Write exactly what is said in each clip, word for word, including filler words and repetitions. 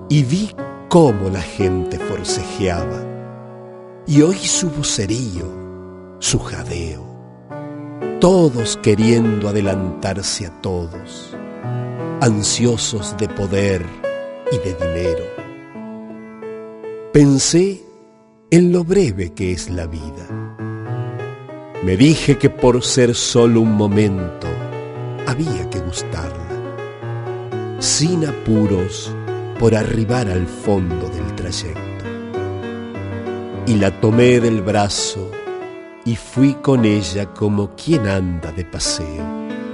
y vi cómo la gente forcejeaba, y oí su vocerío, su jadeo, todos queriendo adelantarse a todos, ansiosos de poder y de dinero. Pensé en lo breve que es la vida. Me dije que por ser solo un momento había que gustarla, sin apuros por arribar al fondo del trayecto. Y la tomé del brazo y fui con ella como quien anda de paseo.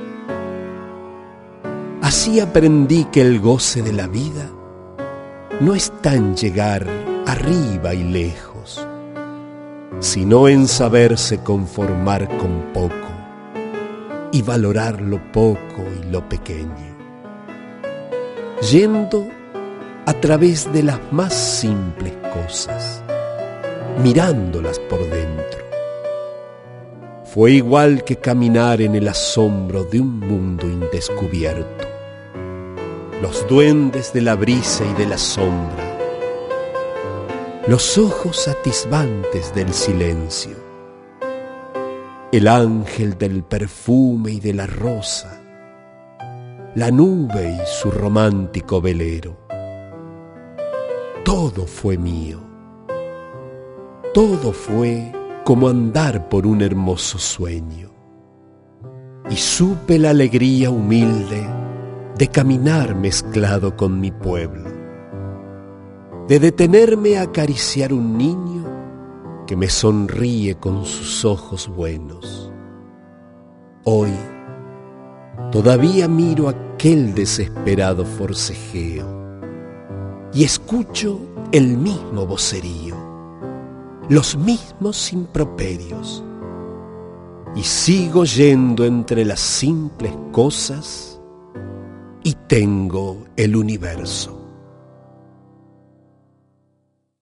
Así aprendí que el goce de la vida no está en llegar arriba y lejos, sino en saberse conformar con poco y valorar lo poco y lo pequeño, yendo a través de las más simples cosas, mirándolas por dentro. Fue igual que caminar en el asombro de un mundo indescubierto. Los duendes de la brisa y de la sombra, los ojos atisbantes del silencio, el ángel del perfume y de la rosa, la nube y su romántico velero. Todo fue mío, todo fue como andar por un hermoso sueño, y supe la alegría humilde de caminar mezclado con mi pueblo, de detenerme a acariciar un niño que me sonríe con sus ojos buenos. Hoy todavía miro aquel desesperado forcejeo y escucho el mismo vocerío, los mismos improperios, y sigo yendo entre las simples cosas y tengo el universo.